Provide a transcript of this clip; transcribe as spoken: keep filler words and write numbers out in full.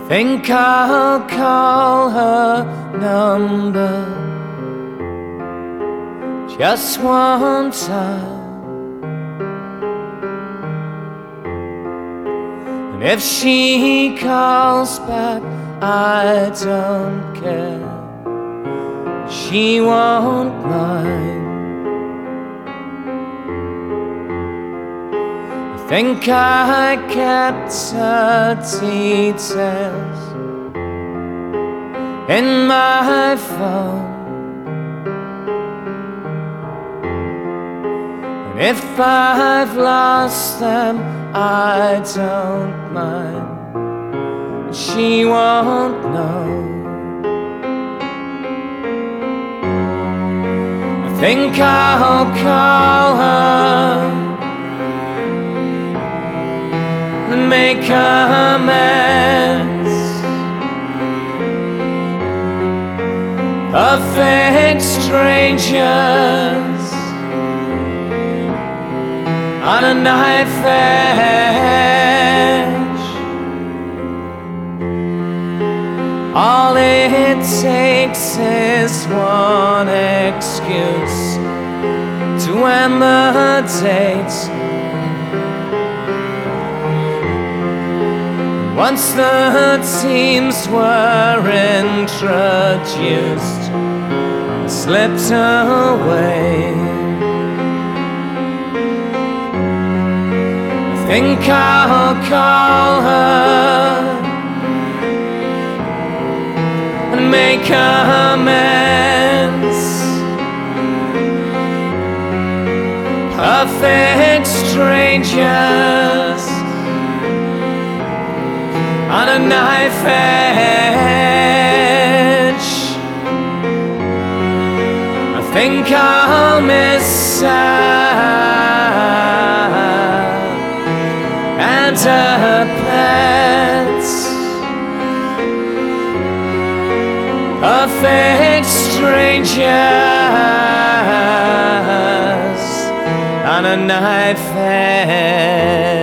Think I'll call her number just one time, and if she calls back, I don't care. She won't mind. I think I kept her details in my phone, and if I've lost them, I don't mind. She won't know. I think I'll call her and make amends. Perfect strangers on a knife edge. All it takes is one excuse to end the date. Once the teams were introduced, I slipped away. I think I'll call her and make amends. Perfect strangers on a knife edge. I think I'll miss her and her pets. Perfect strangers on a knife edge.